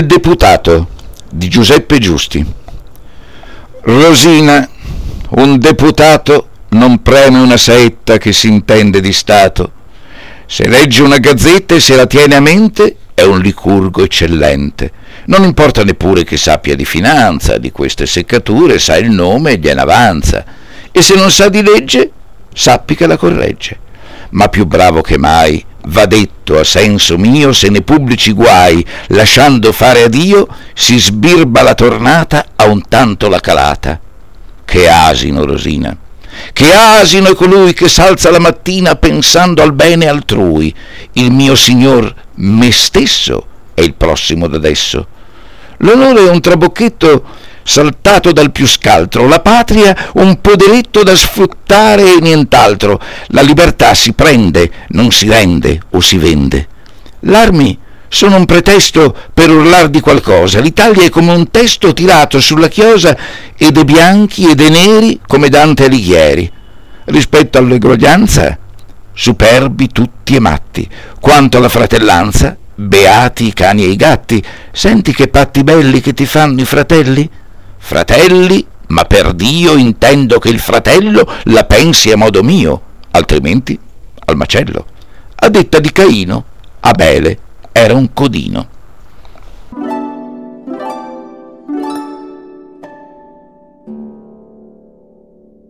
Il deputato di Giuseppe Giusti. Rosina, un deputato non preme una saetta che si intende di Stato. Se legge una gazzetta e se la tiene a mente, è un licurgo eccellente. Non importa neppure che sappia di finanza, di queste seccature sa il nome e gliene avanza. E se non sa di legge, sappi che la corregge. Ma più bravo che mai, va detto a senso mio, se ne pubblici guai, lasciando fare a Dio, si sbirba la tornata a un tanto la calata. Che asino, Rosina! Che asino è colui che s'alza la mattina pensando al bene altrui. Il mio signor me stesso è il prossimo d'adesso. L'onore è un trabocchetto saltato dal più scaltro, la patria un poderetto da sfruttare e nient'altro. La libertà si prende, non si rende o si vende. L'armi sono un pretesto per urlar di qualcosa. L'Italia è come un testo tirato sulla chiosa e dei bianchi e dei neri come Dante Alighieri. Rispetto all'eguaglianza, superbi tutti e matti. Quanto alla fratellanza, beati i cani e i gatti. Senti che patti belli che ti fanno i fratelli? Fratelli, ma per Dio intendo che il fratello la pensi a modo mio, altrimenti al macello. A detta di Caino, Abele era un codino.